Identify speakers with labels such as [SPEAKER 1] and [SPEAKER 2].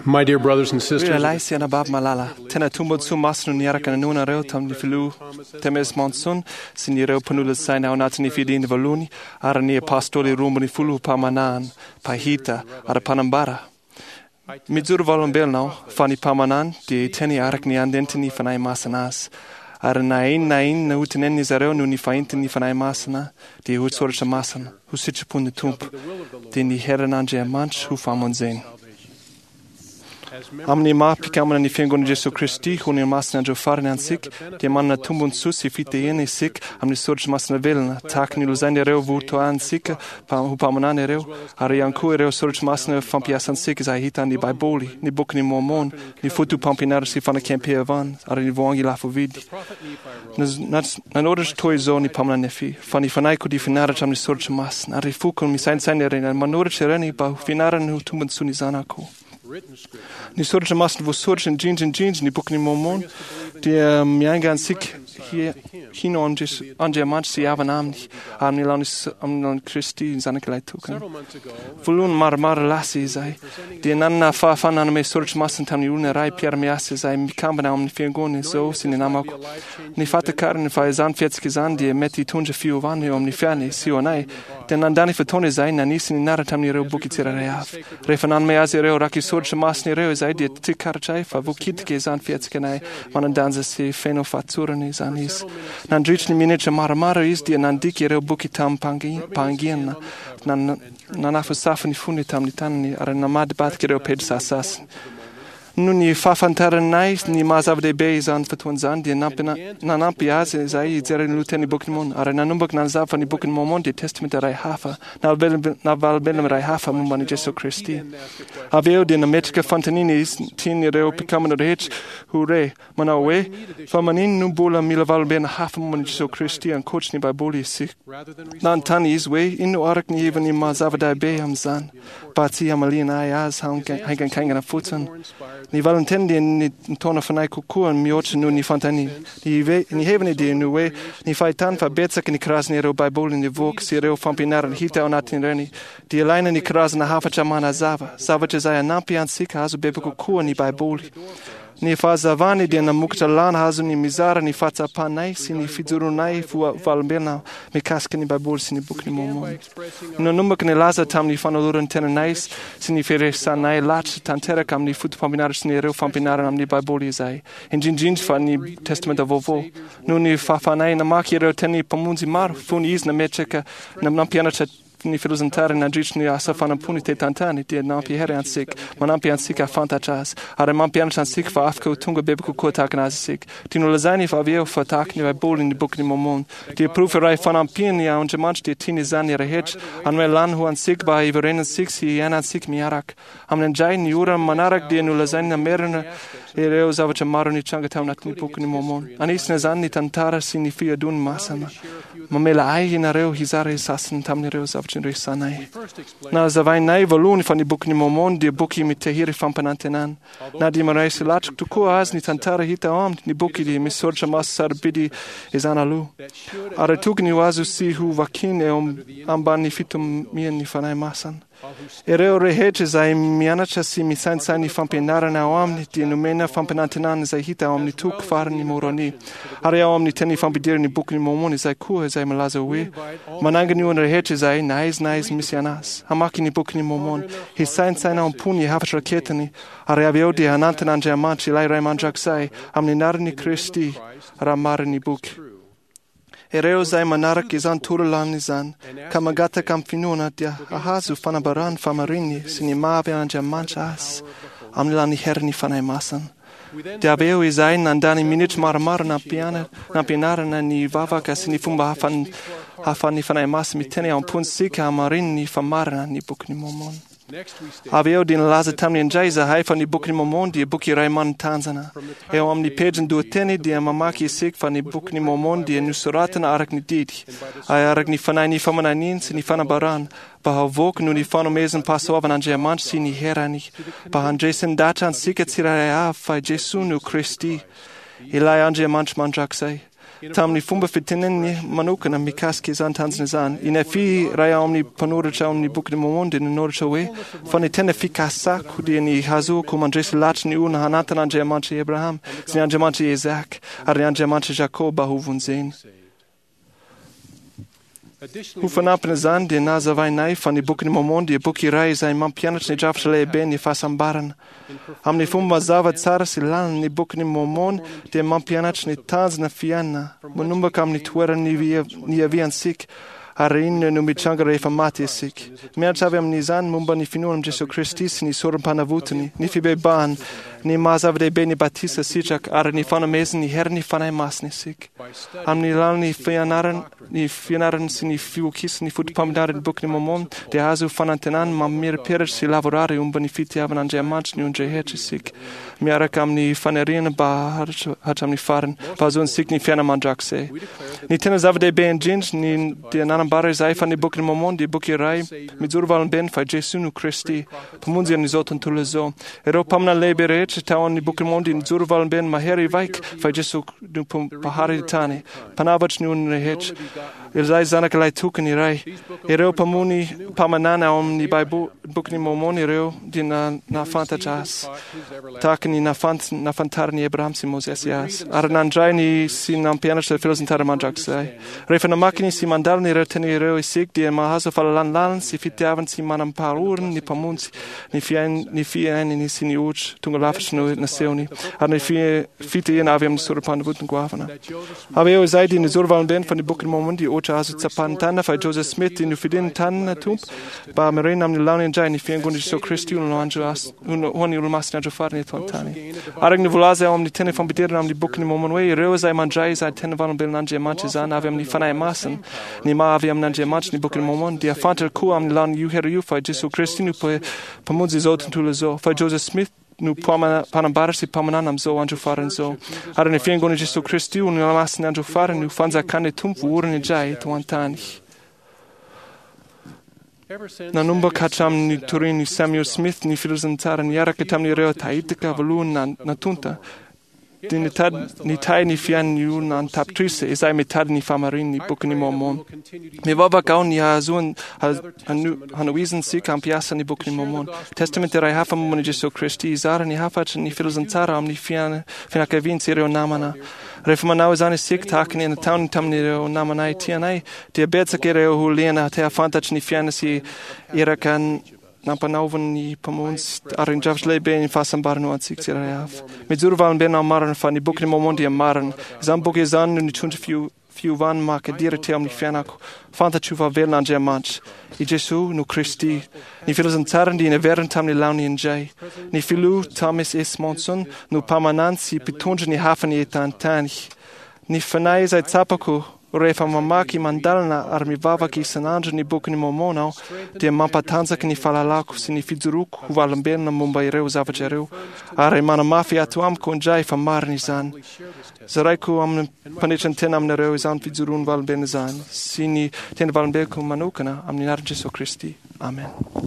[SPEAKER 1] My dear brothers and sisters,
[SPEAKER 2] Realize na bab malala. Tena tumbo tu masnu niara kana nuna reo tam ni filu temes monsun sini reo panula sai na onat ni fidi ni valuni ara ni apostoli rumbo ni fulu pa manan pa hita ara panambara. Midzur valombel now fani pamanan di teni arak ni andentini fanai masanas. Ara nain na utenen ni zareo nu ni faintini fanai masana di hutsor masan husichpun ni tump di ni herananje manch hu famonzen. Amni ma pikamana ni fengon Jesu Christi huni masna jo farne an sik de manna tumbun susi fite yene sik amni sorge masna velna tak ni luzande reo vuto an sik pa hupamanane reo ari anku reo sorge masna fampias an sik za hita ni Bible ni book ni Mormon ni fotu pampinar si fana kempe van ari ni vongi la vidi na orders toi zo ni pamna nefi fani fanai ku di finara cham ni sorge masna ari fukon mi sein rena manore chereni pa finara nu tumbun suni zanako ni sorge masn wo sorge jeans ni book ni Mormon die miangan sik hier hinon just anje manch si avanam ni lanis am Christi in seine Gleitung volun mar lassi sei die nanna fa fan an me sorge masn tam ni une rai pier miasse sei mi kambana am fengon so sin in amok ni fate karne fa zan 40 gesan die metti tunje fiu van ni ferne si onai den andani fatone sei na ni sin naratam ni ro bukitira reaf refanan me azero raki sorge masni reo sei die tikarchai fa vukit gesan 40 genai man danze si feno fatsurani zanis nan drichni minute mar is die nan dikere bukitam pangien nan afsafni funitam nitani ara namad batkere page sasas nun ni fafantaren nice ni mazav de bezan fatun zan die nampias sei zeren luteni bukmon ara nanumbak nan zafani bukn momon die testament der hafa na valbelem rai hafa mumani Jesu Christi aveo de nametka fontaninis tin reo pikamano rech hure manawe famanin nubula milavalben hafa mumani Jesu Christi an coachni by boli sik nan tanis we in arak ni even ni mazav de be amzan pati amalina ayas hangen kangen futun ni valentendi ni tona fanai kuku an mioche nu ni fantani ni heveni de nu we ni faitan fa betsak ni krasni ro Bible in the vok si reo fampinar hita onatin reni di line ni krasna hafa chamana zava jaya nampian sika azu bebe kuku ni Bible ni fazavani de na muktalan hazu ni mizara ni fatsa panai sini fizurunai fu valbena me kaskeni Bible sini bukni momon no numbak ni laza tam ni fanoloren tenanais sini fere sanai lach tantera kam ni fut pampinar sini reo fampinar am ni Bible zai in jinjins fa ni testament of vovo no ni fafanai na makiro teni pamunzi mar funi is na mecheka na nampiana ni filosantare na drichni asafana punite tantani die nampi herian sik manampi an sik afantachas are mampi an sik fa afko tunga bebeku kotaknas sik tino lazani fa veo fa takni vai bol in die book ni momon die proferai fanampian ja und manch die tini zani rehech an melan hu an sik ba iveren sik si an sik miarak amnen jain yura manarak die no lazani na meren ereo zavach maroni changa taunat ni book ni momon anis na zani tantara signifia dun masana mamela ai na reo hizare sassen tamni reo na zavai nai voluni fan di book ni Mormon di booki mit tehiri fampanantenan na di marai silach tu ko as ni tantara hita ni booki di misorcha masar bidi izanalu ara tukni wazu si hu vakin ambani fitum mien ni fanai masan ereo reheche zai mianacha si mi san ni fampenara na omni di numena fampanantenan zai hita omni tuk far ni moroni ara omni teni fampidir ni book ni Mormon zai ku zai malazo we manangani un reheche zai nice missianas hamaki ni book ni Mormon hi sein on puni hafach raketani ara aveo di anantenan jamanchi lai raimanjak sai amni narni Christi ramar ni book ereo zai manarak izan turulan izan kamagata kamfinuna dia ahazu fanabaran famarini sini mave anja manchas amnilani herni fanai masan dia aveo izai nandani minich marmar na pianara na ni vava kasini fumba hafan ni fanai mas mitene on pun sika marin ni famara ni book ni Mormon aveo din laza tamni njaiza haifa ni book ni Mormon di book Raiman Tanzana e omni page du teni di mamaki sik fa ni book ni Mormon di nusuratan arak ni didi ay arak ni fanai ni famananin ni fanabaran ba vok nu ni fanomesen pasovan anje manch si ni herani ba anjesen datan sika tsiraya fa Jesu nu Christi ilai anje manch manjak sai Tam ni fumba fitinen ni manukana mi kaski zan tanzne zan. Ina fi raya omni panura cha omni buk ni momonde ni nor cha we. Fani tene fi kasa kudi ni hazu kum andres lach ni una hanatan anje manche Abraham. Sin anje manche Isaac. Arni anje manche Jacob bahuvun zin. Hufanapne zan de naza vai nai van die boeken momondi e boeki rai zijn man pianach ne jafshale ben ni fasambaran. Am ni fumba zava tsara silan ni boeken momon de man pianach ne tans na fianna. Munumba kam ni tuera ni avian sik. Arin nu mi changare fa mati sik. Mer chavem ni zan mumba ni finunam Jesu Christis ni sorum panavutni ni fi be ban ni mazavde beni batisa sijak ar ni fana mesen ni her ni fana masni sik. Am ni lal ni fianaran si ni fiukis ni fut pamdar in buk ni momon de hazu fanantenan mam mir perer si lavorare ni fiti avan anje manch ni unje hechi sik. Mi arakam ni fanerien ba hacham ni faren ba so un sik ni fiana manjak se. Ni tena zavde ben jinj ni de nanam bare sei van die boeken momon die boekerij mit zurvalen ben fa Jesu nu Christi pomunzi ni zoton tulle zo ero pamna lebere tawan ni boeken momon die zurvalen ben ma heri vaik fa Jesu nu pahari tani panavach ni un rehech sei zanakalai tuken rai ero pamuni pamanana om ni bai boeken momon ero di na fanta jas takni na fantar ni Abraham si Moses yas arnan jai ni si nam pianastel filosentar manjak sei refana makini si mandal ni teni reo isik die ma haso falan si fitiavan si manam paruren ni pamunsi ni fien ni sini uch tungalafisch no nazioni ar ni fite in aviam sur pan buten guavana aber io sei die surval ben von die bucken moment die ocha haso zapantana fa Joseph Smith in fidin tan tump ba marina am ni launi jai ni fien gundi so Christian no anjas un ul masna jo farni tontani arg ni volase om ni tene von bider am die bucken moment we reo sei man jai sei tene van ben nanje manche san aviam ni fanai massen ni ma aviam nanje manche ni bucken moment die fantel ku am lan you heru you fa Jesu Christi nu pa munzi zoten tule zo fa Joseph Smith nu panambarsi pamananam zo anju faren zo ar ne fien goni Jesu Christi un la masn anju faren nu fanza kane tump urne jai to antani na numba kacham ni turin ni Samuel Smith ni filosentaran yara ketam ni reo taitika volun na tunta ni tai ni fian ni nan taptrise esai metad ni famarin ni bukni momon me vava gaun ni azun hanuisen si campiasa ni bukni momon testament der hafa momon Jesu Christi zara ni hafa ni filosentara am ni fian fina kevin serio namana reformanau zane sik taken in town tamni namana tianai der betzakere hulena te fantach ni fian si irakan Nampanauvon ni pamuns arranjavsle ben fasam barno an sik siraf. Mit zurvan ben amaran fan ni bukni momondi amaran. Zambuk izan ni tunte fiu van marke direte om ni fianak. Fanta chuva velnan germanch. I Jesu nu Christi. Ni filosentaran di ne veren tam ni launi in jai. Ni filu Thomas S. Monson nu pamanansi pitunje ni hafani etan tanich. Ni fanai seit zapaku. Refa mamaki mandalna ar mi vava ki sananjo ni bukni momonau, de mampatanza ki ni falalaku si ni fizuruk huvalamben na mumbai reu zavajereu, are mana mafia tu am konjai fa marni zan. Zaraiku am panichan ten am nereu zan fizurun valamben zan, si ni ten valamben ku manukana am ni nar Jesu Christi. Amen.